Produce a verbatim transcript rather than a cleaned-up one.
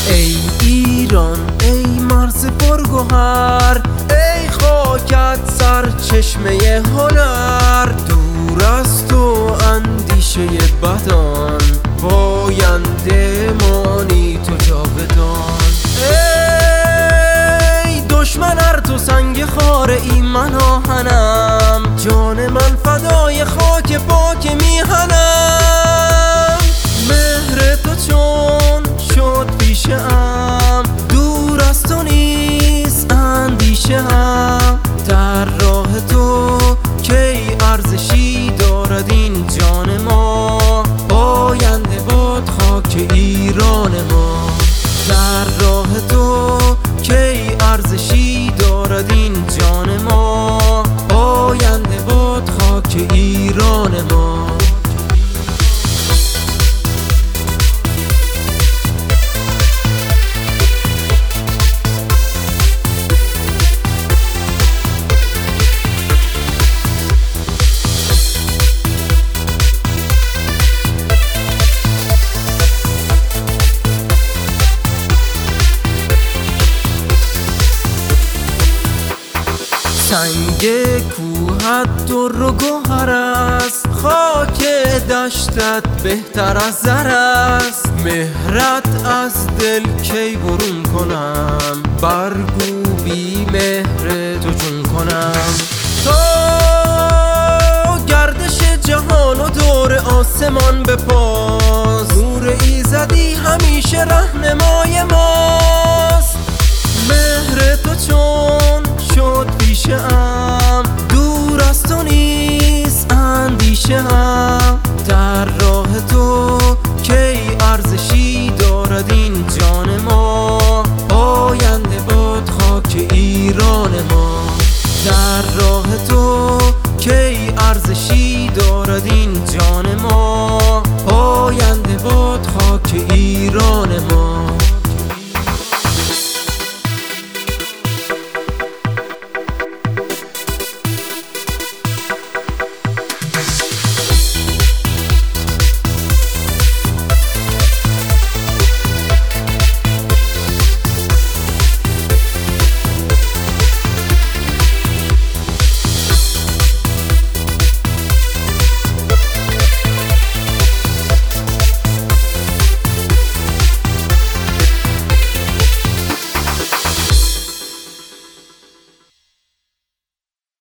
ای ایران ای مرز پرگوهر، ای خاکت سرچشمه هنر. دور از تو اندیشه بدان، پاینده مانی تو جاودان. ای دشمن ار تو سنگ خاره ای من آهنم، جان من فدای خاک پاک میهنم. مهر تو چون شد پیشه ام، دور از تو نیست اندیشه ام. در راه تو کی ارزشی دارد این جان ما، آینده باد خاک ایران ما. در راه تو کی ارزشی دارد این جان ما، آینده باد خاک ایران ما. سنگ کوهت در و گوهر است، خاک دشتت بهتر از زر است. مهرت از دل کی برون کنم، برگو بی مهر تو جون کنم. تا گردش جهان و دور آسمان بپاس، نور ایزدی همیشه رهنمای ماست. مهر تو چون شد پیشه ام،